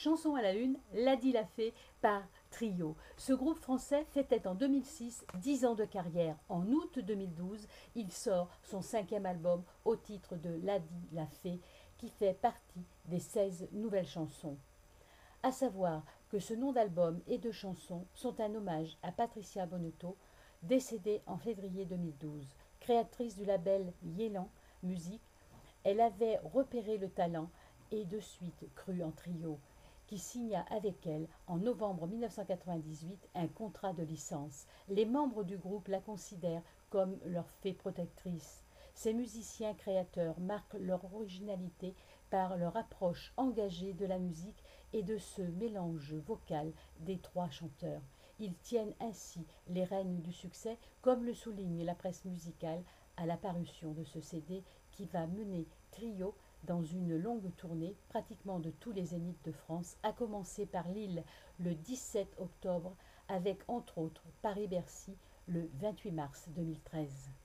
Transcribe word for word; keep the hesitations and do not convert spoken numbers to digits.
Chanson à la une, Ladi l'a fait par Trio. Ce groupe français fêtait en deux mille six dix ans de carrière. En août deux mille douze, il sort son cinquième album au titre de Ladi l'a fait, qui fait partie des seize nouvelles chansons. À savoir que ce nom d'album et de chansons sont un hommage à Patricia Bonotto, décédée en février deux mille douze. Créatrice du label Yélan Musique, elle avait repéré le talent et de suite cru en Trio, qui signa avec elle en novembre mille neuf cent quatre-vingt-dix-huit un contrat de licence. Les membres du groupe la considèrent comme leur fée protectrice. Ces musiciens créateurs marquent leur originalité par leur approche engagée de la musique et de ce mélange vocal des trois chanteurs. Ils tiennent ainsi les rênes du succès, comme le souligne la presse musicale à la parution de ce C D qui va mener Trio dans une longue tournée pratiquement de tous les zéniths de France, à commencer par Lille le dix-sept octobre avec entre autres Paris-Bercy le vingt-huit mars deux mille treize.